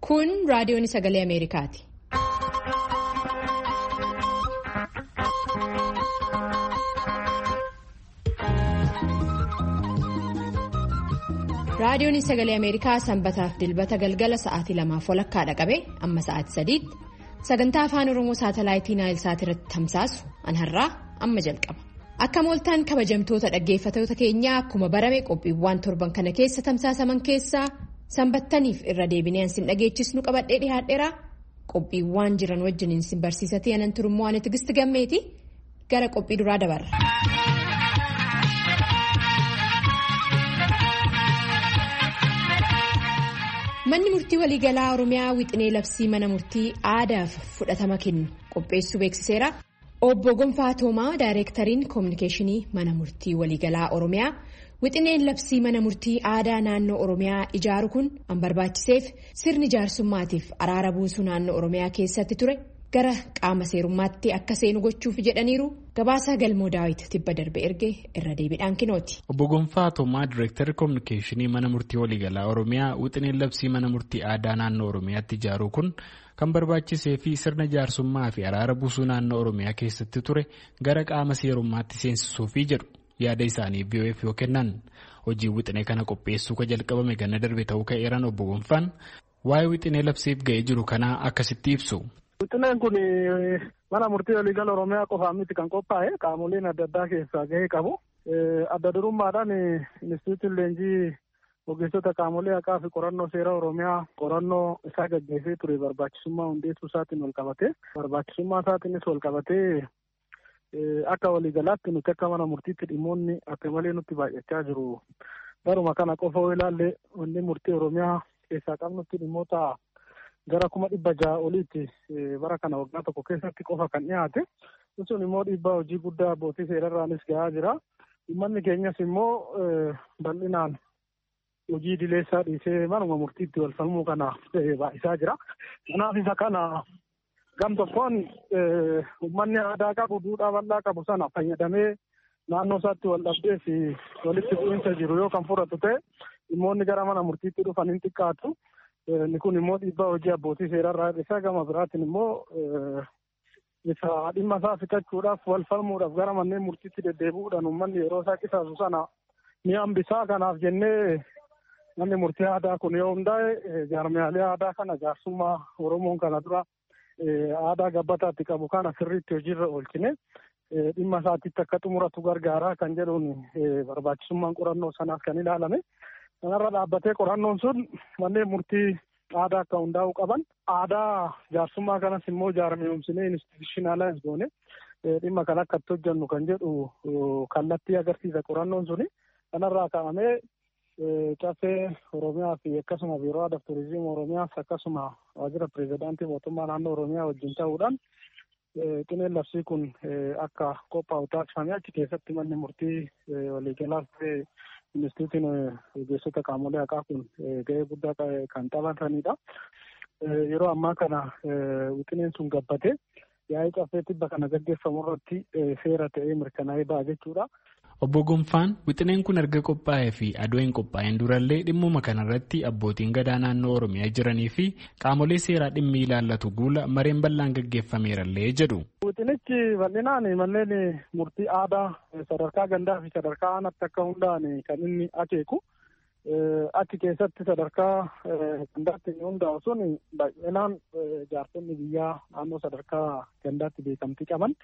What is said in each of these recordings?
Kun raadiyoon sagalee Ameerikaati. Raadiyoon sagalee Ameerikaa sanbataaf dilbata galgala sa'aatii 2:00 qabee amma sa'aatii 3:00 sagantaa afaan Oromoo saatalaayitii Naayilsaat irratti tamsaasu anharraa amma jalqaba. Akka mooltaan kabajamtoota dhaggeeffatoota keenyaa akkuma barame qophiiwwan torban kana keessa tamsaasaman keessaa sanbattaniif irra deebinee sin dhageechisnu qabadhee dhiyaadheera. Qophiiwwan jiran wajjiniin sin barsiisatee anan turummoo ani Tigisti Gammeeti gara qophii duraa dabarra. Manni murtii waliigalaa Oromiyaa wixinee labsii mana murtii aadaaf fudhatama kennu qopheessuu beeksiseera. Obbo Gonfaa Toomaa Daayireektariin Koominikeeshinii mana murtii waliigalaa Oromiyaa wixineen labsii mana murtii aadaa naannoo Oromiyaa ijaaru kun an barbaachiseef sirni jaarsummaatiif araara buusuu naannoo Oromiyaa keessatti ture gara qaama seerummaatti akka seenu gochuuf jedhaniiru. Gabaasaa Galmoo Daawit tibba darbe erge irra deebiidhaan kinooti. Obbo Gonfaa Toomaa Daayireektarii Koominikeeshinii mana murtii waliigalaa Oromiyaa wixineen labsii mana murtii aadaa naannoo Oromiyaatti ijaaru kun kan barbaachisee fi sirna jaarsummaa fi araara buusuu naannoo Oromiyaa keessatti ture gara qaama seerummaatti seensisuufi jedhu yaada isaanii BOF yoo kennan hojii wixinee kana qopheessuu ka jalqabame ganna darbe ta'uu ka'eeran Obbo Gonfaan waa'ee wixinee labsiif ga'ee jiru kanaa akkasitti ibsu. Wixineen kun mana murtii waliigala Oromiyaa qofaan miti kan qophaa'e qaamoleen adda addaa keessaa ga'ee qabu. Adda durummaadhaan Inistituutiin Leenjii ogeessota qaamolee haqaa fi qorannoo seera Oromiyaa qorannoo isaa gaggeessee ture barbaachisummaa hundeessuu isaatiin wal qabatee barbaachisummaa isaatiinis wal qabatee akka waliigalaatti nuti akka mana murtiitti dhimmoonni akka malee nutti baay'achaa jiru. Baruma kana qofa yoo ilaalle wanni murtii Oromiyaa keessaa qabnutti dhimmoota gara 600 oliitti bara kana waggaa tokko keessatti qofa kan dhiyaate. Sun immoo dhiibbaa hojii guddaa abbootii seerarraanis gahaa jira. Dhimmanni keenyas immoo bal'inaan hojii dileessaa dhiisee manuma murtiitti wal falmuu kana baay'isaa jira. Kanaaf isa kana gam tokkoon uummanni aadaa qabu duudhaa bal'aa qabu sana fayyadamee naannoo isaatti wal dhabdee fi walitti bu'iinsa jiru yoo kan fudhatu ta'e dhimmoonni gara mana murtiitti dhufan hin xiqqaatu. Inni kun immoo dhiibbaa hojii abbootii seerarraa hir'isaa gama biraatiin immoo isa dhimma isaa fixachuudhaaf wal falmuudhaaf gara manneen murtiitti deddeebi'uudhaan uummanni yeroo isaa qisaasu sana ni hambisaa. Kanaaf jennee manni murtii aadaa kun yoo hundaa'e jaarmiyaalee aadaa kana jaarsummaa Oromoon kana dura aadaa gabbataatti qabu kana sirriitti hojiirra oolchine dhimma isaatiitti akka xumuratu gargaaraa kan jedhuun barbaachisummaan qorannoo sanaaf kan ilaalame. Kanarra dhaabbatee qorannoon sun manneen murtii aadaa akka hundaa'uu qaban aadaa jaarsummaa kanas immoo jaarmiyoomsinee institutionalize goone dhimma kan akka itti hojjennu kan jedhu kallattii agarsiisa qorannoon suni. Kanarraa ka'amee caffee Oromiyaa fi akkasuma biiroo aadaa fi turizimii Oromiyaas akkasuma waajjira pirezidaantii mootummaa naannoo Oromiyaa wajjin ta'uudhaan wixineen labsii kun akka qophaa'u taasifamee achi keessatti manni murtii waliigalaas ta'e Inistituutiin ogeessota qaamolee haqaa kun ga'ee guddaa kan taphatanidha. Yeroo ammaa kana wixineen sun gabbatee yaa'ii caffee tibba kana gaggeeffamu irratti seera ta'ee mirkanaa'ee ba'a jechuudha. Obbo Gonfaan wixineen kun erga qophaa'ee fi adoo hin qophaa'in durallee dhimmuma kanarratti abbootiin gadaa naannoo Oromiyaa jiranii fi qaamolee seeraa dhimmi ilaallatu guula mareen bal'aan gaggeeffameerallee jedhu. Wixinichi bal'inaan manneen murtii aadaa sadarkaa gandaa fi sadarkaa aanaatti akka hundaa'an kan inni akeeku. Achi keessatti sadarkaa gandaatti inni hundaa'u sun bal'inaan jaarsonni biyyaa naannoo sadarkaa gandaatti beekamtii qaban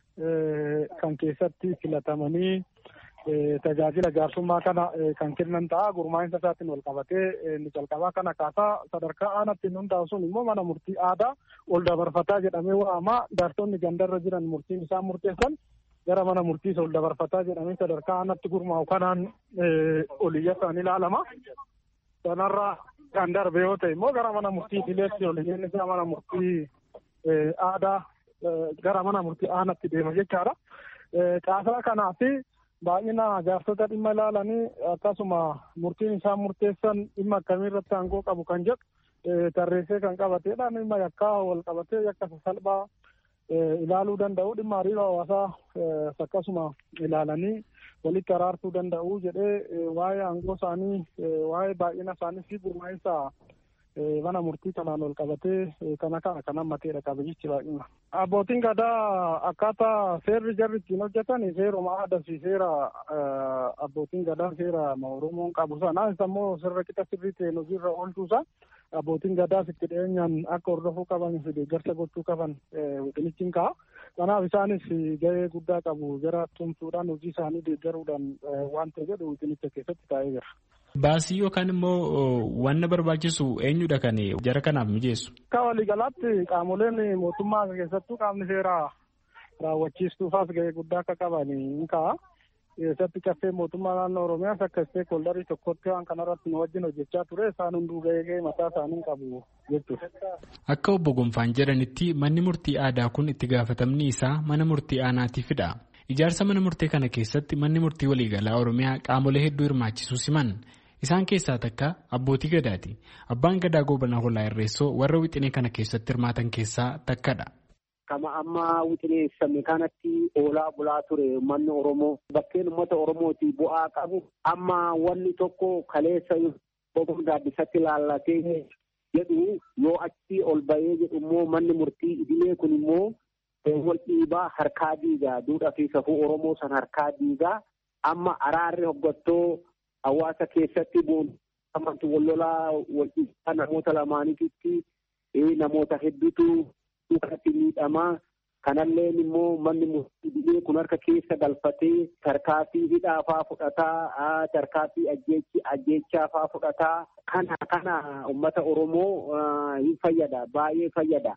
kan keessatti filatamanii tajaajila jaarsummaa kana kan kennan ta'a. Gurmaa'insa isaatiin wal qabatee inni jalqabaa kana kaasaa sadarkaa aanaatti inni hundaa'u sun immoo mana murtii aadaa ol dabarfataa jedhamee waamamaa. Jaarsonni gandarra jiran murtiin isaan murteessan gara mana murtiisa ol dabarfataa jedhamee sadarkaa aanaatti gurmaa'u kanaan oliyyatan ilaalama. Sanarraa kan darbe yoo ta'e immoo gara mana murtii dileetti oliyyeen isaa mana murtii aadaa gara mana murtii aanaatti deema jechaadha. Caasaa kanaa fi baay'ina jaarsota dhimma ilaalanii akkasuma murtiin isaan murteessan dhimma akkamii irratti aangoo qabu kan jedhu tarreessee kan qabateedha. Dhimma yakkaa wal qabatee yakka salphaa ilaaluu danda'u dhimma hariiroo hawaasaa akkasuma ilaalanii walitti araarsuu danda'u jedhee waa'ee aangoo isaanii waa'ee baay'ina isaanii fi gurmaa'insa mana murtii kanaan ol qabatee kana kan hammateedha qaba jechuudha. Abbootiin gadaa akkaataa seerri jarri ittiin hojjetan seeruma aadaa fi seera abbootiin gadaa seera Oromoon qabu sana immoo sirra qixa sirrii ta'een hojiirra oolchuusaa abbootiin gadaas itti dhiyeenyaan akka hordofuu qaban fi deeggarsa gochuu qaban wixinichiin ka'a. Kanaaf isaanis gahee guddaa qabu jara tumsuudhaan hojii isaanii deeggaruudhaan waan ta'e jedhu wixinicha keessatti taa'ee jira. Baasii yookaan immoo wanna barbaachisu eenyudha kan jara kanaaf mijeessu? Akka waliigalaatti qaamoleen mootummaa keessattuu qaamni seeraa raawwachiistuufaas gahee guddaa akka qaban ni ka'a. Keessatti caffee mootummaa naannoo Oromiyaas akka isteekholdarii tokkotti waan kanarratti nu wajjin hojjechaa ture isaan hunduu gahee mataa isaanii qabu jechuudha. Akka obbo Gonfaan jedhanitti manni murtii aadaa kun itti gaafatamni isaa mana murtii aanaatiifidha. Ijaarsa mana murtee kana keessatti manni murtii waliigalaa Oromiyaa qaamolee hedduu hirmaachisuu siman. Isaan keessaa takka abbootii gadaati. Abbaan gadaa Goobana Hoolaa Irreessoo warra wixinee kana keessatti hirmaatan keessaa takkadha. Kama amma wixineessame kanatti oolaa bulaa ture uummanni Oromoo bakkeen uummata Oromooti bu'aa qabu amma wanni tokko kaleessa boqon gaaddisatti laallatee jedhu yoo achi ol bahee jedhu immoo manni murtii idilee kun immoo wal dhiibaa harkaa diigaa duudhaa fi safuu Oromoo san harkaa diigaa amma araarri hoggattoo hawaasa keessatti boonamatu wallolaa wal dhiibaa namoota lamaaniitti namoota hedduutu duukatti miidhamaa kanallee immoo manni murtii kun harka keessa galfatee tarkaanfii hidhaafaa fudhataa tarkaanfii ajjeechaafaa fudhataa kana uummata Oromoo hin fayyada baay'ee fayyada.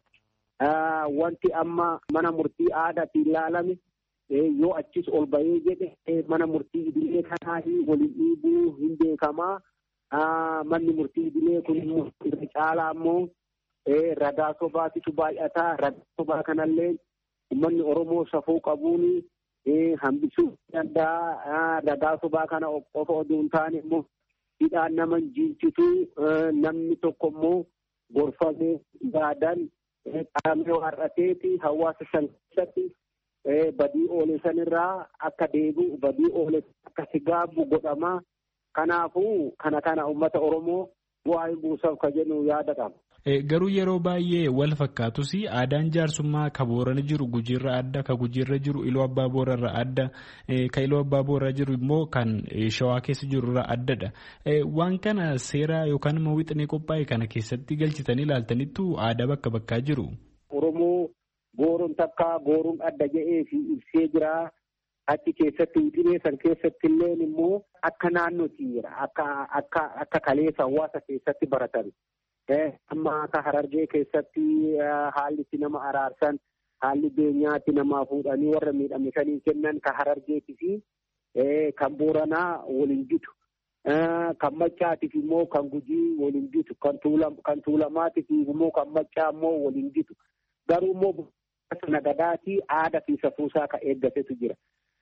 Wanti amma mana murtii aadaatiin ilaalame yoo achis ol bahee jedhe mana murtii idilee kanaa waliin dhiibuu hin beekamaa manni murtii idilee kun immoo irra caalaa immoo ragaa sobaatitu baay'ataa ragaa sobaa kanallee uummanni Oromoo safuu qabuun hambisuu danda'a ragaa sobaa kana qofa oduu hin taane immoo hidhaan nama jiinsitu namni tokko immoo gorfamee gaadan qaamee har'ateeti hawaasa san keessatti badii oole sanirraa akka deebi'u badii oole akka sigaabu godhamaa kanaafuu kana uummata Oromoo bu'aa hin buusaaf ka jennu yaada qaba. Garuu yeroo baay'ee wal fakkaatus aadaan jaarsummaa ka Boorana jiru Gujiirra adda ka Gujiirra jiru Iluu Abbaa Boorarra adda ka Iluu Abbaa Booraa jiru immoo kan Shawaa keessa jirurra addadha. Waan kana seera yookaan immoo wixinee qophaa'e kana keessatti galchitanii ilaaltanittu aadaa bakka bakkaa jiru. Oromoo Gooroon takka Gooruun adda jedhee fi ibsee jira. Achi keessatti wixinee san keessatti illee immoo akka naannootti jira akka kaleessa hawaasa keessatti baratan. Amma akka Harargee keessatti haalli itti nama araarsan haalli beenyaatti namaa fuudhanii warra miidhame sanii kennan ka Harargeetii fi kan Booranaa waliin jitu kan Maccaatiif immoo kan Gujii waliin jitu kan Tuulamaatiif immoo kan Maccaa immoo waliin jitu garuu immoo nagadaatii aadaa fi safuusaa ka eeggatetu jira.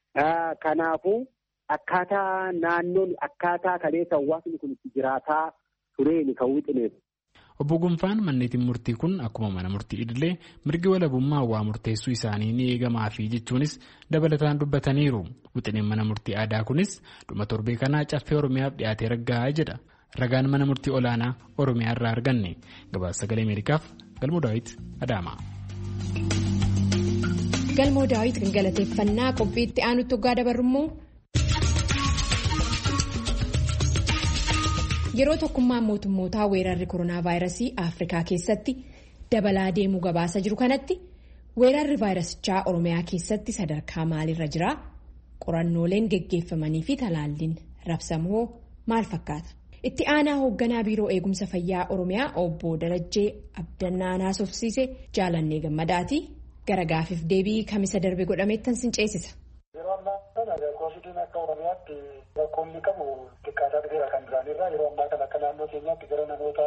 Kanaafuu akkaataa naannoon akkaataa kaleessa hawaasni kun itti jiraataa tureeni kan wixineef. Obbo Gonfaan manneetiin murtii kun akkuma mana murtii idilee mirgi walabummaa waa murteessuu isaanii ni eegamaafi jechuunis dabalataan dubbataniiru. Wixineen mana murtii aadaa kunis dhuma torbee kanaa caffee Oromiyaaf dhiyaatee raggaa'aa jedha. Ragaan mana murtii olaanaa Oromiyaa irraa arganne. Gabaasa Sagalee Ameerikaaf Galmoo Daawit Adaamaa. Galmoo Daawit kan galateeffannaa qophii itti aanutti hoggaa dabarrummoo. Yeroo tokkummaan mootummootaa weerarri koronaa vaayirasii Afrikaa keessatti dabalaa deemuu gabaasa jiru kanatti weerarri vaayirasichaa Oromiyaa keessatti sadarkaa maalirra jira? Qorannooleen geggeeffamanii fi talaalliin rabsamoo maal fakkaata? Itti aanaa hoogganaa biiroo eegumsa fayyaa Oromiyaa obbo Darajjee Abdannaa naasofsiise Jaalannee Gammadaati. Gara gaafiif deebii kamisa darbe godhameettan sin ceesisa. Yeroo ammaa kana koovidiin akka Oromiyaatti rakkoonni qabu xiqqaataa dhufeera kan duraanirraa yeroo ammaa kana akka naannoo keenyaatti gara namoota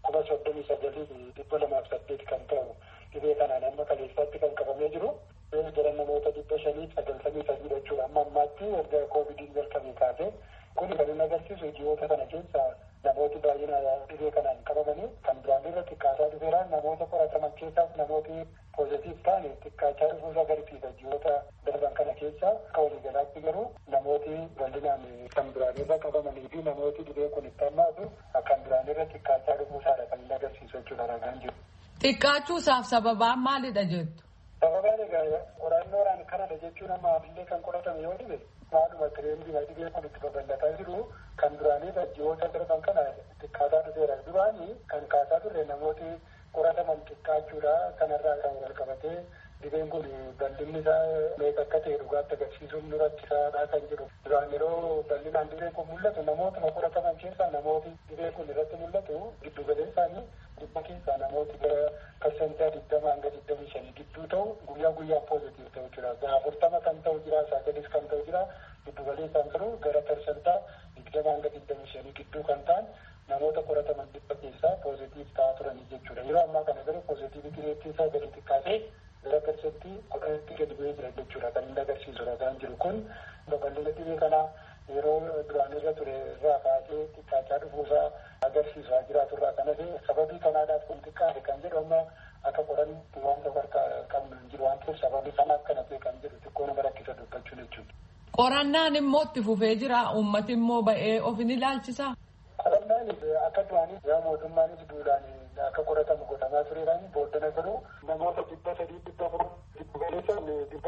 39,208 kan ta'u dhibee kanaan amma kaleessaatti kan qabamee jiru gara namoota 593 jechuudha. Amma ammaatti erga koovidiin jalqabee kaasee kun kan inni agarsiisu ji'oota kana keessa namooti baay'ina dhibee kanaan qabamanii kan duraanirra xiqqaataa dhufeera namoota qorataman keessaas namooti poozitiif ta'an xiqqaachaa dhufuusaa agarsiisa ji'oota darban kana keessa akka waliigalaatti garuu namooti bal'inaan kan biraanirra qabamanii fi namooti dhibee kun itti hammaatu kan biraanirra xiqqaachaa dhufuusaadha kan inni agarsiisu jechuudha ragaan jiru. Xiqqaachuusaaf sababaan maalidha jettu? Sababaan egaa qorannoodhaan kanadha jechuun amma illee kan qoratamu yoo dhibe maaluma tireendii dhibee kun itti babal'ataa jiru kan duraanii ji'oota darban kana xiqqaataa dhufeera. Duraanii kan kaasaa turre namooti qorataman xiqqaachuudha kanarraa kan wal qabatee dhibeen kun bal'inni isaa meeqa akka ta'e dhugaatti agarsiisuun nu rakkisaadha kan jedhu. Duraan yeroo bal'inaan dhibeen kun mul'atu namootuma qorataman keessaa namooti dhibeen kun irratti mul'atu giddu galeessaanii dhibba keessaa namooti gara parsentaa 20 hanga 25 gidduu ta'u guyyaa guyyaan poozitiif ta'u jira. 40 kan ta'u jira, 9 kan ta'u jira. Giddu galeessaan garuu gara parsentaa 20 hanga 25 gidduu kan ta'an namoota qorataman dhibba keessaa poozitiif ta'aa turanii jechuudha. Yeroo ammaa kana garuu poozitiivitii reettiin isaa gadi xiqqaatee gara parsentii 10tti gadi bu'ee jira jechuudha. Kan inni agarsiisu ragaan jiru kun babal'ina dhibee kanaa yeroo duraan irra ture irraa kaasee xiqqaachaa dhufuusaa agarsiisaa jiraatu irraa kanas sababii kanaadhaaf kun xiqqaate kan jedhu amma akka qoranni waan sadarkaa qabnu hin jiru waan ta'eef sababii kanaaf kana ta'e kan jedhu xiqqoo nama rakkisa dubbachuun jechuudha. Qorannaan immoo itti fufee jira uummati immoo ba'ee of ni ilaalchisa. Qorannaan akka duraanii yaa mootummaanis duudhaan akka qoratamu godhamaa tureedhaan booddana garuu namoota 300 giddu galeessaan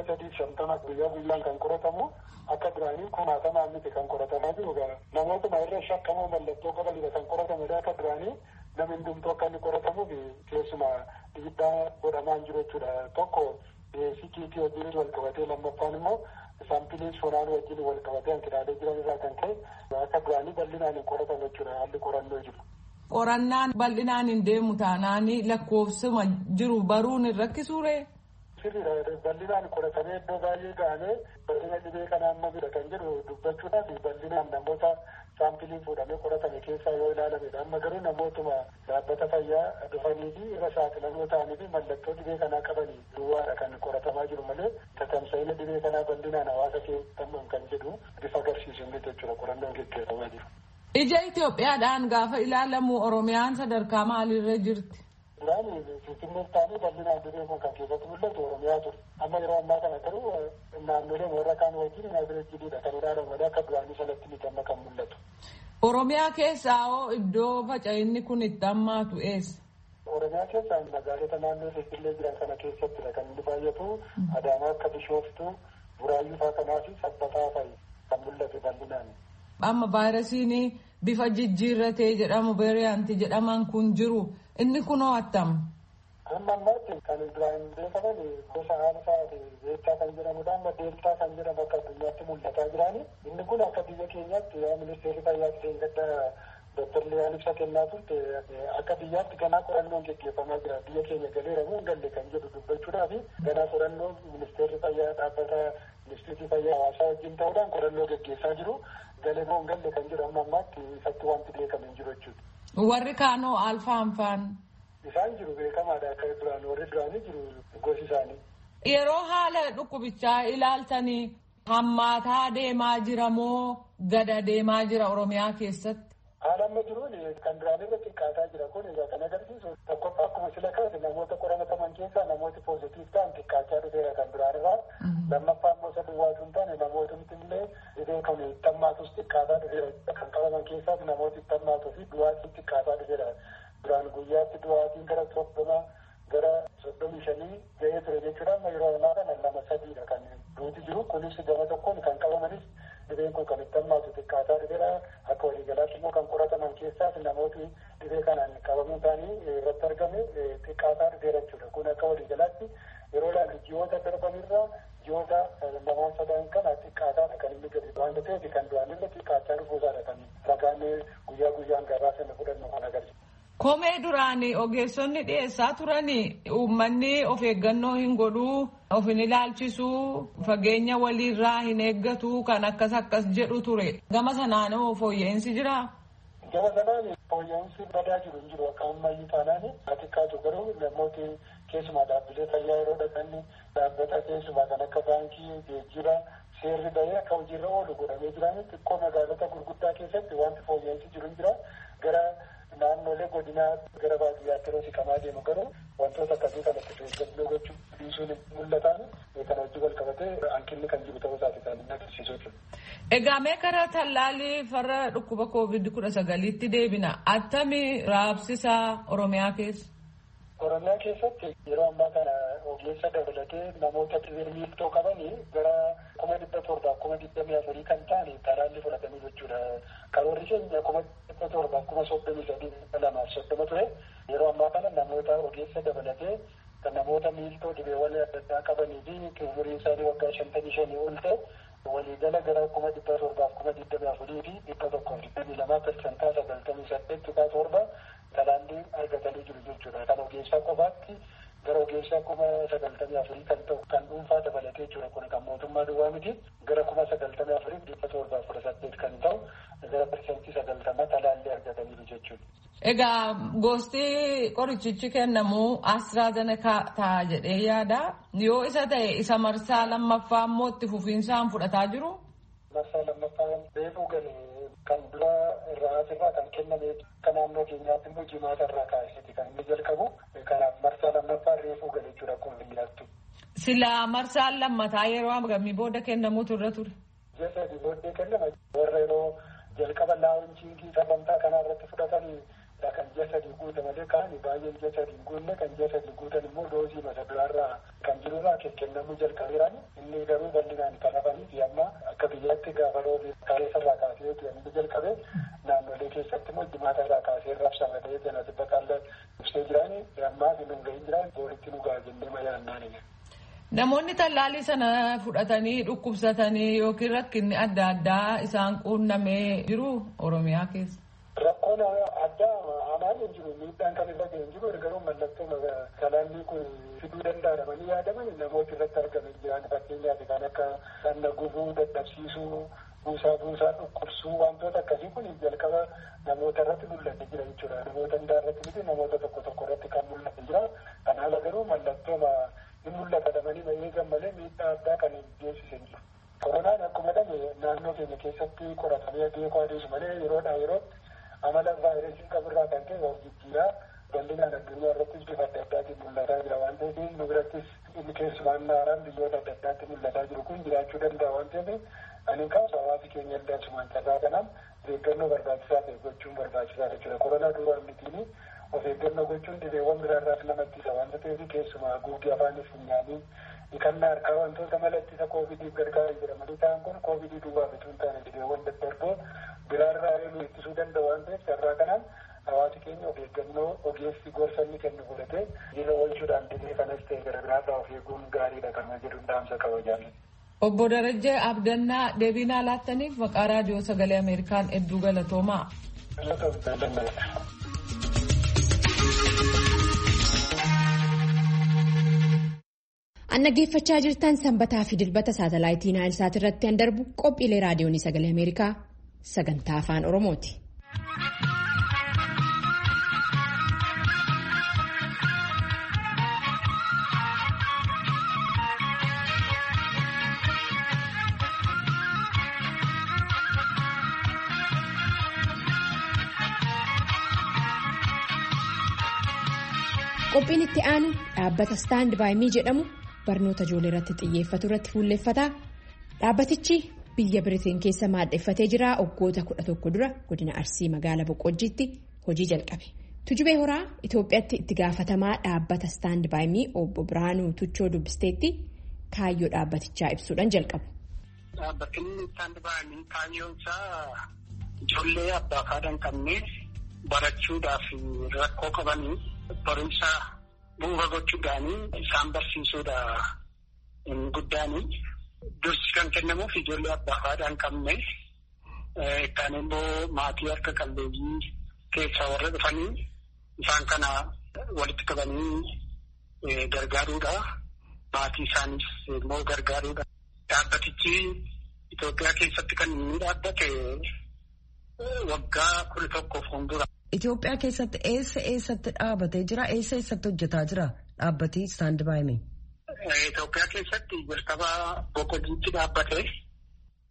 350 guyyaa guyyaan kan qoratamu akka duraanii 1000 miti kan qoratamaa jiru namootuma irra shakkamoo mallattoo qabanidha kan qoratamedha akka duraanii namni hundumtuu akka inni qoratamuuf keessuma dhiibbaa godhamaa jiru jechuudha. Tokko sikiitii wajjin wal qabatee lammaffaan immoo saampiliin fonaan wajjin wal qabatee hanqinaalee jiran irraa kan ka'e akka duraanii bal'inaan hin qoratamu jechuudha haalli qorannoo jiru. Qorannaan bal'inaan hin deemu taanaan lakkoofsuma jiru baruun hin rakkisuure. Sirriidha bal'inaan qoratamee iddoo baay'ee ga'amee bal'ina dhibee kanaa amma bira kan jedhu dubbachuudhaaf bal'inaan namoota saampiliin fuudhamee qoratame keessaa yoo ilaalamedha. Amma garuu namootuma dhaabbata fayyaa dhufanii fi irra saaxilamoo ta'anii fi mallattoo dhibee kanaa qabanii duwwaadha kan qoratamaa jiru malee tatamsa'ina dhibee kanaa bal'inaan hawaasa keessatti kan jedhu bifa agarsiisu miti jechuudha qorannoon gaggeeffamaa jiru. Ija Itoophiyaadhaan gaafa ilaalamu Oromiyaan sadarkaa maalirra jirti? Duraan Finfinneef ta'anii bal'inaan dhibeen kun kan keessatti mul'atu Oromiyaa ture. Amma yeroo ammaa kana garuu naannolee warra kaan wajjin naazireejjiidha kan ilaalamu malee akka duraanii sanatti miti amma kan mul'atu. Oromiyaa keessaa hoo iddoo faca'inni kun itti hammaatu eessa? Oromiyaa keessaa magaalota naannoo Finfinnee jiran kana keessattidha kan inni baay'atu Adaamaa akka Bishooftuu, Buraayyuu fa'aa kanaa fi Sabbataa fa'i kan mul'atu bal'inaan. Amma vaayirasiin bifa jijjiirratee jedhamu veeriyaantii jedhaman kun jiru inni kunoo attam. Amma ammaatti kan duraan beekaman gosa alfaa beektaa kan jedhamudha amma deeltaa kan jedhamu akka addunyaatti mul'ataa jiraani. Inni kun akka biyya keenyaatti ministeerri fayyaa gadda Dr. Liyaan ibsa kennaa turte akka biyyaatti ganaa qorannoon gaggeeffamaa jira. Biyya keenya galeera moo hin galle kan jedhu dubbachuudhaaf ganaa qorannoon ministeerri fayyaa dhaabbata ministeerri fayyaa hawaasaa wajjin ta'uudhaan qorannoo gaggeessaa jiru. Galee moo hin galle kan jedhu amma ammaatti ifatti wanti beekame hin jiru jechuudha. Warri kaanoo alfaanfaan. Isaan jiru beekamaadha akka duraan warri duraanii jiru gosi isaanii. Yeroo haala dhukkubichaa ilaaltanii hammaataa deemaa jira moo gada deemaa jira Oromiyaa keessatti? Haala amma jiruun kan duraan irra xiqqaataa jira kun egaa kan agarsiisu tokkoffaa akkuma sila kaase namoota qoramataman keessaa namooti poozitiif ta'an xiqqaachaa dhufeera kan duraan irraa. Lammaffaa immoo isa duwwaatu hin taane namootni illee dhibee kan itti hammaatus xiqqaataa dhufeera kan qabaman keessaas namooti itti hammaatuu fi du'aatiin xiqqaataa dhufeera. Duraan guyyaatti du'aatiin gara 30 gara 35 ga'ee ture jechuudha amma yeroo ammaa kana 2-3dha kan duuti jiru kunis gama tokkoon kan qabamanis dhibeen kun kan itti hammaatu xiqqaataa dhufeera akka waliigalaatti immoo kan qorataman keessaas namooti dhibee kanaan qabamuun isaanii irratti argame xiqqaataa dhufeera jechuudha kun akka waliigalaatti yeroo ilaallu ji'oota darbanirraa ji'oota 2-3 kana xiqqaataadha kan inni gadi waan ta'eef kan duraanirra xiqqaachaa dhufuusaadha kan ragaan guyyaa guyyaan gabaasa fudhannu kan agarsiisu. Komee duraanii ogeessonni dhiyeessaa turanii uummanni of eeggannoo hin godhuu, of hin ilaalchisuu, fageenya waliirraa hin eeggatu kan akkas jedhu ture. Gama sanaanoo fooyya'insi jiraa? Gama sanaan fooyya'insi badaa jiru hin jiru akka ammayyuu taanaan xiqqaatu garuu namooti keessumaa dhaabbilee fayyaa yeroo dhaqanni dhaabbata keessumaa kan akka baankii, geejjiba, seerri bahee akka hojiirra oolu godhamee jiran xiqqoo magaalota gurguddaa keessatti wanti fooyya'insi jiru hin jira. Gara naannolee godinaa gara baadiyyaatti yeroo siqamaa deemu garuu wantoota akkasii kanatti eeggannoo gochuu dhiisuun mul'atan kan hojii wal qabatee hanqinni kan jiru ta'uu isaati kan agarsiisu jechuudha. Egaa mee karaa tallaalii farra dhukkuba COVID-19tti deebina. Attami raabsisaa Oromiyaa keessa? Oromiyaa keessatti yeroo ammaa kana ogeessa dabalatee namoota dhibee miiltoo qabanii gara 700,000 kan ta'an talaallii fudhatanii jechuudha. Karoorri keenya 700,033 ture. Yeroo ammaa kana namoota ogeessa dabalatee kan namoota miiltoo dhibeewwan adda addaa qabanii fi umuriin isaanii waggaa 55 ol ta'e waliigala gara 724,000 fi 122% 98.7 talaallii argatanii jiru jechuudha. Kan ogeessaa qofaatti gara ogeessaa 94,000 kan ta'u kan dhuunfaa dabalatee jiru kun kan mootummaa duwwaa miti gara 94,718 kan ta'u gara parsantii 90 talaallii argatanii jechuudha. Egaa gosti qorichichi kennamu AstraZeneca ta'a jedhee yaada. Yoo isa ta'e isa marsaa lammaffaa immoo itti fufiinsaan fudhataa jiru? Marsaa lammaffaa reefuu galee kan dura irraa asirraa kan kenname kan naannoo keenyaatti immoo jimaata irraa kaasee kan inni jalqabu kanaaf marsaa lammaffaa reefuu galee jira akkuma biyyaattu. Silaa marsaan lammataa yeroo hagamii booda kennamuutu irra ture? Ji'a sadii booddee kennama. Warra yeroo jalqaba laawunchiingii sagantaa kanaa irratti fudhatanii kan ji'a sadii guute malee kaani baay'een ji'a sadii guunne kan ji'a sadii guutan immoo doozii mata duraarraa kan jirurraa kennamuu jalqabeeraan inni garuu bal'inaan kan hafanii fi amma akka biyyaatti gaafa roobii kaleessarraa kaasee inni jalqabe naannolee keessatti immoo jimaata irraa kaasee raabsama ta'ee janatti bakka ibsee jiraani ammaa fi nun gahin jiraan booritti nu ga'a jennee mayaannaan. Namoonni tallaalii sana fudhatanii dhukkubsatanii yookiin rakkinni adda addaa isaan quunnamee jiru Oromiyaa keessa. Rakkoon addaa hamaan hin jiru miidhaan kan irra ga'e hin jiru garuu mallattoo talaallii kun fiduu danda'amanii yaadaman namoota irratti argaman jiran fakkeenyaaf kan akka dhagna gubuu dadhabsiisuu buusaa dhukkubsuu wantoota akkasii kun jalqaba namoota irratti mul'ate jira jechuudha. Namoota hundaa irratti miti namoota tokko irratti kan mul'ate jira. Kan haala garuu mallattoo hin mul'ata dhabanii eegan malee miidhaa addaa kan hin geessisan jiru. Koronaan akkuma dhame naannoo keenya keessatti qoratamee beekuu adeemu malee yeroodhaa yerootti amala vaayirasii qaburraa kan ta'e of jijjiiraa bal'inaan addunyaa irrattis bifa adda addaatiin mul'ataa jira waan ta'eef nu birattis inni keessumaan haaraan biyyoota adda addaatti mul'ataa jiru kun jiraachuu danda'a waan ta'eef ani kaasu hawaasi keenya ildaasumaan carraa kanaan eeggannoo barbaachisaa ta'e gochuun barbaachisaa jechuudha. Koronaa duraa mitiin of eeggannoo gochuun dhibeewwan biraarraas nama ittisa waan ta'eef keessumaa haguuggii afaanis funyaanii dhiqannaa harkaa wantoota mala ittisa koovidiif gargaaran jedhamanii ta'an kun koovidii duwwaa bituu hin taane dhibeewwan daddarboo biraarraa nu ittisuu danda'a waan ta'eef carraa kanaan hawaasi keenya of eeggannoo ogeessi gorsanni kennu godhatee jira oolchuudhaan dhibee kanas ta'e garaagaraarraa of eeguun gaariidha kan jedhu dhaamsa qaba jaalladha. Obbo Darajjee Abdannaa deebii nuuf laattaniif maqaa raadiyoo sagalee Ameerikaan hedduu galatoomaa. Dhaggeeffachaa jirtan sanbataa fi dilbata saatalaayitii Naayilsaat irratti kan darbu qophiilee raadiyoonii sagalee Ameerikaa sagantaa afaan Oromooti. Qophiin itti aanu dhaabbata Stand By Me jedhamu barnoota ijoollee irratti xiyyeeffatu irratti fuulleffata. Dhaabbatichi biyya Biriteen keessa maadheffatee jira. Waggoota 11 dura godina Arsii magaalaa Boqqojjiitti hojii jalqabe. Tujubee Horaa Itoophiyaatti itti gaafatamaa dhaabbata Stand By Me obbo Biraanuu Tuchoo dubbisteetti kaayyoo dhaabbatichaa ibsuudhaan jalqabu. Dhaabbatni Stand By Me kaayyoon isaa ijoollee abbaa fi haadha hin qabne barachuudhaaf rakkoo qabanii barumsa bu'uura gochuudhaanii isaan barsiisuudha guddaanii dursi kan kennamuuf ijoollee abbaa fi haadha hin qabne kan immoo maatii harka qalleeyyii keessaa warra dhufanii isaan kana walitti qabanii gargaaruudha. Maatii isaaniis immoo gargaaruudha. Dhaabbatichi Itoophiyaa keessatti kan inni dhaabbate waggaa 11 fuuldura. Itoophiyaa keessatti eessatti dhaabatee jira? Eessatti hojjetaa jira dhaabbati Stand By Me? Itoophiyaa keessatti jalqaba Boqqojjiitti dhaabbate.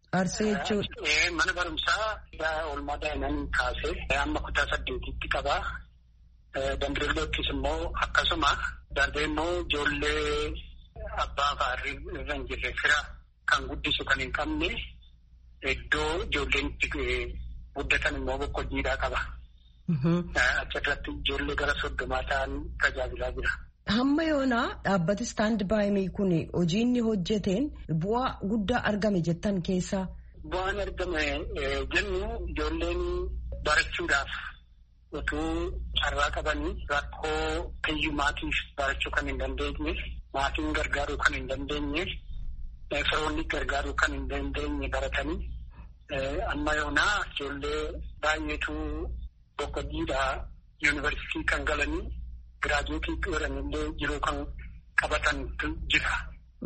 Arsii jechuudha. Mana barumsaa oolmaa daa'imman kaasee amma kutaa 8tti qaba. Dambidollootis immoo akkasuma darbee immoo ijoollee abbaa fa'aa irra hin jirre fira kan guddisu kan hin qabne iddoo ijoolleen itti guddatan immoo boqqojjiidhaa qaba. Achirratti ijoollee gara 30 ta'an tajaajilaa jira. Hamma yoonaa dhaabbati istaand baay'imii kun hojii inni hojjeteen bu'aa guddaa argame jettan keessaa. Bu'aan argame jennu ijoolleen barachuudhaaf utuu carraa qabanii rakkoo hiyyummaatiif barachuu kan hin dandeenye, maatiin gargaaruu kan hin dandeenye, firoonni gargaaruu kan hin dandeenye baratanii amma yoonaa ijoollee baay'eetu boqqojjiidhaa yuunivarsiitii kan galanii giraajuutii godhanillee jiruu kan qabatan jira.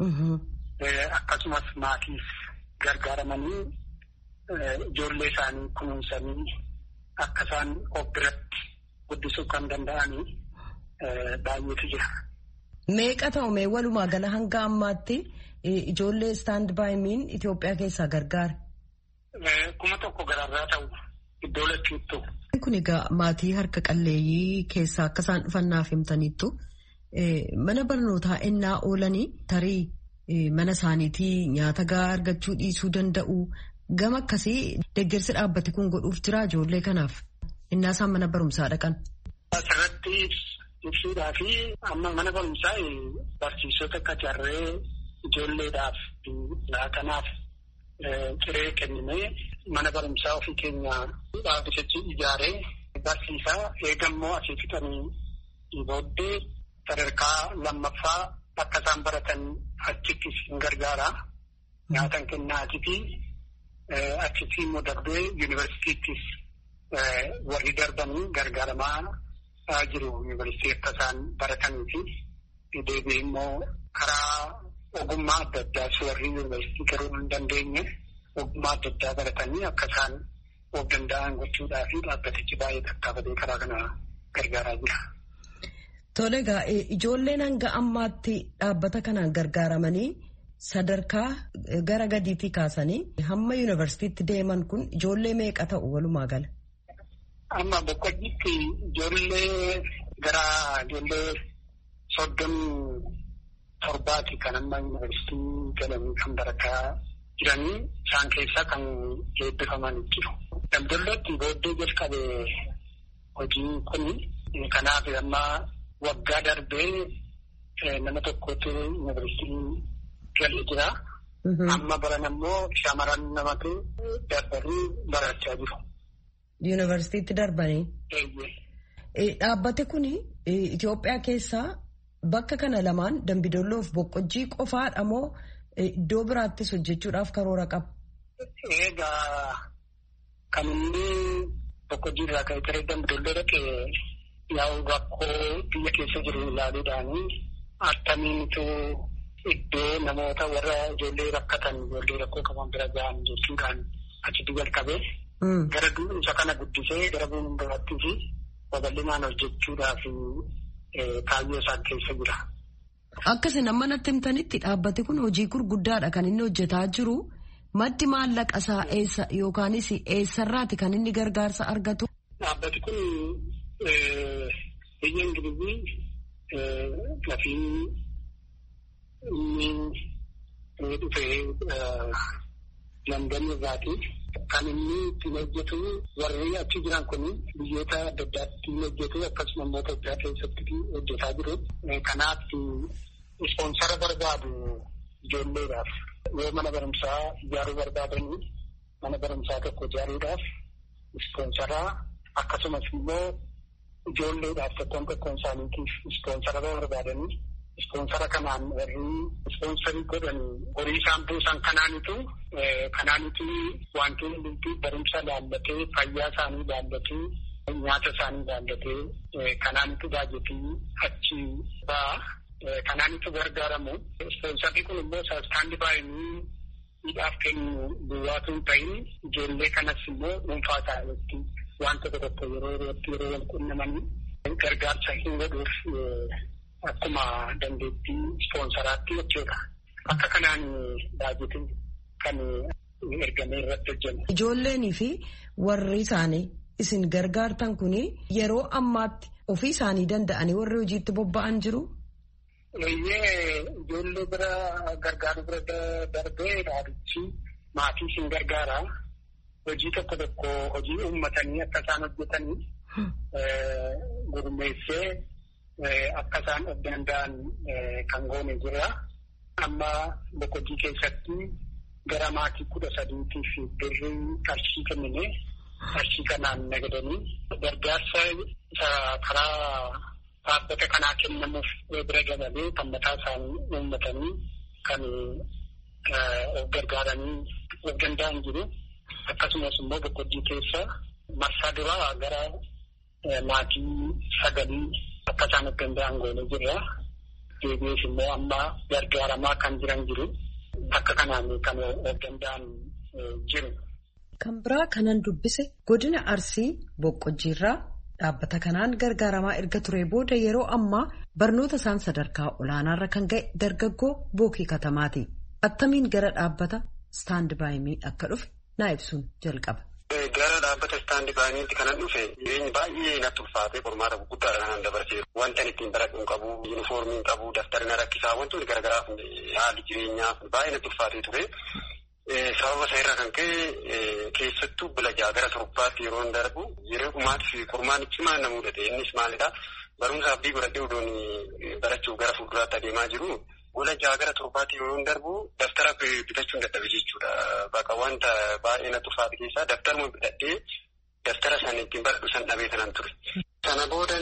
Akkasumas maatiif gargaaramanii ijoollee isaanii kunuunsanii akka isaan of biratti guddisuu kan danda'anii baay'eetu jira. Meeqa ta'u mee walumaa gala hanga ammaatti ijoollee istaand baay'imiin Itoophiyaa keessaa gargaara? 1,000 gararraa ta'u iddoo lachuuttu. Kun egaa maatii harka qalleeyyii keessaa akka isaan dhufannaaf himtaniittu mana barnootaa ennaa oolanii tarii mana isaaniitii nyaata gahaa argachuu dhiisuu danda'u. Gama akkasii deeggarsi dhaabbati kun godhuuf jira ijoollee kanaaf innaa isaan mana barumsaa dhaqan. Asirratti ibsuudhaa fi amma mana barumsaa barsiisota akka jarree ijoolleedhaaf laatanaaf ciree kennimee mana barumsaa ofii keenya dhaabbatichi ijaaree barsiisaa eegammoo asii fixanii booddee sadarkaa lammaffaa akka isaan baratan achittis hin gargaara. Nyaatan kennaatii achitti immoo darbee yuunivarsiitiittis warri darbanii gargaaramaa jiru. Yuunivarsiitii akka isaan baratanii fi deebi'ee immoo karaa ogummaa adda addaas warri yuunivarsiitii garuu hin dandeenye ogummaa adda addaa baratanii akka isaan of danda'an gochuudhaa fi dhaabbatichi baay'ee tattaafatee karaa kana gargaaraa jira. Tole egaa ijoolleen hanga ammaatti dhaabbata kanaan gargaaramanii sadarkaa gara gadiitii kaasanii hamma yuunivarsiitiitti deeman kun ijoollee meeqa ta'u walumaa gala? Amma boqqojjiitti ijoollee gara ijoollee 37 kan amma yuunivarsiitii galanii kan barataa jiranii isaan keessaa kan eebbifaman jiru. Dambidollootti booddee jalqabe hojiin kun kanaaf amma waggaa darbee nama tokkotu yuunivarsiitii galee jira. Amma baran ammoo shamarran namatu darbanii barachaa jiru. Yuunivarsiitiitti darbanii. Dhaabbati kun Itoophiyaa keessaa bakka kana lamaan Dambidolloof boqqojjii qofaadha moo iddoo biraattis hojjechuudhaaf karoora qaba? Egaa kan inni boqqojjii irraa ka'ee ture Dambidolloo dhaqee yaa'u rakkoo biyya keessa jiru ilaaluudhaanii attamiintu iddoo namoota warra ijoollee rakkatan ijoollee rakkoo qaban bira gahan jechuudhaan achitti jalqabee gara isa kana guddisee gara biraattii fi babal'inaan hojjechuudhaaf kaayyoo isaan keessa jira. Akkasiin amma natti himtanitti dhaabbati kun hojii gurguddaadha kan inni hojjetaa jiru. Maddi maallaqa isaa eessa yookaanis eessarraati kan inni gargaarsa argatu? Dhaabbati kun biyya Ingilizii lafii inni dhufee London irraati. Kan inni ittiin hojjetu warri achi jiran kun biyyoota adda addaatti hojjetu akkasuma immoo Itoophiyaa keessatti hojjetaa jiru. Kanaaf ispoonsara barbaadu ijoolleedhaaf yoo mana barumsaa ijaaruu barbaadanii mana barumsaa tokko ijaaruudhaaf ispoonsaraa akkasumas immoo ijoolleedhaaf tokkoon isaaniitiif ispoonsara barbaadanii ispoonsara kanaan warri ispoonsarii godhan horii isaan buusan kanaanitu wantoonni hundumtuu barumsa laallatee fayyaa isaanii laallatee nyaata isaanii laallatee kanaanitu baajetii achi ba'a. Kanaanitu gargaaramu. Ispoonsarri kun immoo istaand baay'imii hidhaaf kennu duwwaatu hin ta'in ijoollee kanas immoo dhuunfaa isaaniitti wanta tokko yeroo wal qunnamanii gargaarsa hin godhuuf akkuma dandeettii ispoonsaraatti jechuudha. Akka kanaan baajetiin kan ergamee irratti hojjenna. Ijoolleenii fi warri isaanii isin gargaartan kuni yeroo ammaatti ofii isaanii danda'anii warri hojiitti bobba'an jiru? Ijoollee bira gargaaru bira darbee dhaabbichi maatii isin gargaara. Hojii tokko hojii uummatanii akka isaan hojjetanii gurmeessee akka isaan of danda'an kan goone jira. Amma boqojii keessatti gara maatii 13tiif birrii qarshii kennine. Qarshii kanaan nagadanii gargaarsa karaa dhaabbata kanaa kennamuuf bira dabalee kan mataa isaanii uummatanii kan of gargaaranii of danda'an jiru. Akkasumas immoo boqojii keessa marsaa duraa gara maatii 9 akka isaan of danda'an goone jirra. Deebi'ees immoo amma gargaaramaa kan jiran jiru. Akka kanaan kan of danda'an jiru. Kan biraa kanan dubbise godina Arsii Boqqojjiirraa dhaabbata kanaan gargaaramaa erga ture booda yeroo ammaa barnoota isaan sadarkaa olaanaarra kan ga'e dargaggoo Bookii Katamaati. Attamiin gara dhaabbata Stand By Me akka dhufe naa ibsuun jalqaba. Gara dhaabbata Stand By Meetti kanan dhufe jireenyi baay'ee natti ulfaatee qormaata gurguddaadha kanan dabarsee wanta ittiin baradhu hin qabu, yuunifoormii hin qabu, daftarina rakkisaa wantoonni garaagaraaf haalli jireenyaa baay'ee natti ulfaatee ture. Sababa isaa irraa kan ka'e keessattuu bila gara torbaatti yeroo hin darbu yeroo dhumaatti qormaan cimaa na mudate innis maalidhaa barumsa abdii godhadhee odoon barachuuf gara fuulduraatti adeemaa jiru gola gara torbaatti yeroo hin darbu daftara bitachuu hin dadhabe jechuudha. Bakka wanta baay'ee na ulfaate keessaa daftaruma bitadhee daftara sana ittiin baradhu san dhabee kanan ture. Sana boodan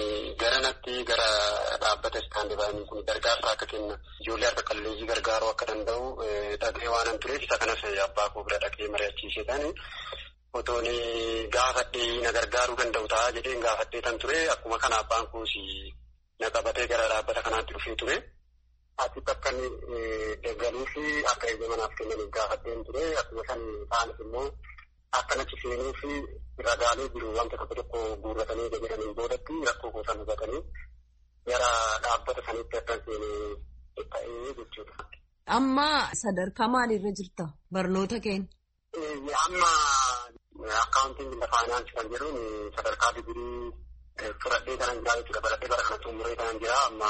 gara dhaabbata Stand By Me kun gargaarsa akka kenna ijoollee harka qalleeyyii gargaaruu akka danda'u dhaga'ee waanan tureef isa kanas abbaa koo bira dhaqee mari'achiisee taane otoon gaafadhee na gargaaruu danda'u ta'a jedheen gaafadhee tan ture akkuma kana abbaan koos na qabatee gara dhaabbata kanaatti dhufee ture. Asitti akka inni deeggaruu fi akka eeyyamanaaf kennaniif gaafadheen ture akkuma san ta'anis immoo akkanatti seenuu fi ragaalee jiru wanta tokko guurratanii jedhaniin boodatti rakkoo gosa hubatanii gara dhaabbata sanitti akka seenee ta'ee jechuudha. Amma sadarkaa maaliirra jirta barnoota keenya? Amma akkaawuntiin faayinaansii kan jedhuun sadarkaa digirii fudhadhee kanan jiraa jechuudha. Baradhee bara kana xumuree kanan jiraa amma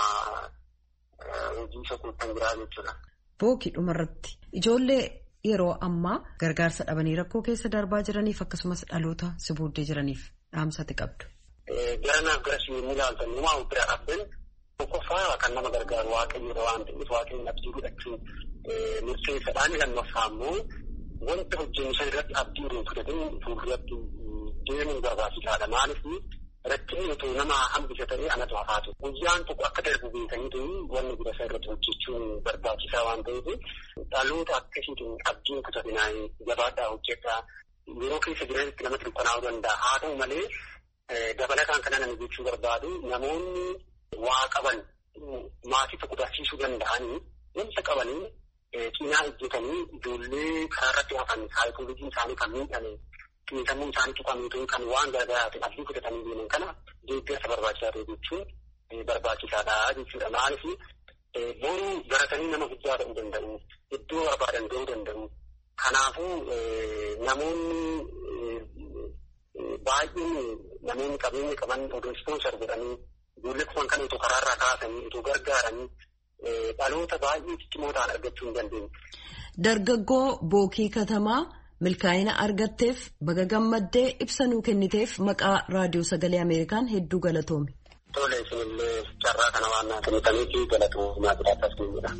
hojii soquutti kan jiraa jechuudha. Bookii dhumarratti ijoollee yeroo ammaa gargaarsa dhabanii rakkoo keessa darbaa jiraniif akkasumas dhaloota si booddee jiraniif dhaamsati qabdu. Garanaaf gara siimii ilaaltan numaa bira dhaabben tokkoffaa kan nama gargaaru waaqayyoodha waan ta'eef waaqayyoon abdii godhachuun murteessaadhaan lammaffaa immoo wanta hojjennu san irratti abdii hin fudhatin fuulduratti deemuun barbaachisaadha. Maaliif rakkinni otoo nama hambisa ta'ee anatu hafaatu. Guyyaan tokko akka darbu beekaniitu wanni bira isaa irratti hojjechuun barbaachisaa waan ta'eef dhaloota akkasiitiin abdiin kutatinaa jabaadhaa hojjedhaa yeroo keessa jiranitti namatti dukkanaa'uu danda'a. Haa ta'u malee dabalataan kana namni jechuu barbaadu namoonni waa qaban maatii tokko barsiisuu danda'anii wanta qabanii cinaa hojjetanii ijoollee karaa irratti hafan saayikoolojiin isaanii kan miidhame xiinsammuu isaanii tuqamiitu kan waan gargaaraatiin abdii kutatanii deeman kana deeggarsa barbaachisaa ta'e jechuun barbaachisaadha jechuudha. Maaliif boruu baratanii nama guddaa ta'uu danda'u, iddoo barbaadan ga'uu danda'u. Kanaafuu namoonni baay'een namoonni qabeenya qaban odoo ispoonsar godhanii ijoollee kufan kan itoo karaarraa kaasanii itoo gargaaranii dhaloota baay'ee ciccimoo ta'an argachuu hin dandeenye. Dargaggoo Bookii Katamaa milkaa'ina argatteef baga gammaddee ibsa nuu kenniteef maqaa raadiyoo sagalee Ameerikaan hedduu galatoomi. Tole isinillee carraa kana waan naa kennitaniif galatoomaa jiraattas ni jedha.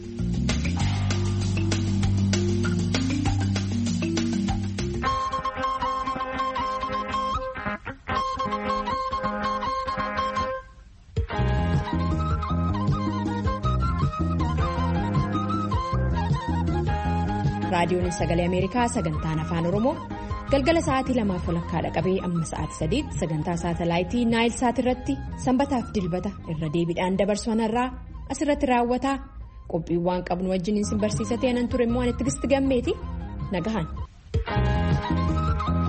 Raadiyoon sagalee Ameerikaa sagantaan afaan Oromoo galgala sa'aatii 2:00 qabee amma sa'aatii 3 sagantaa saatalaayitii Naayil Saat irratti sanbataaf dilbata irra deebiidhaan dabarsu irraa asirratti raawwataa qophiiwwan qabnu wajjin isin barsiisatee anan ture immoo ani Tigisti Gammeeti nagahan.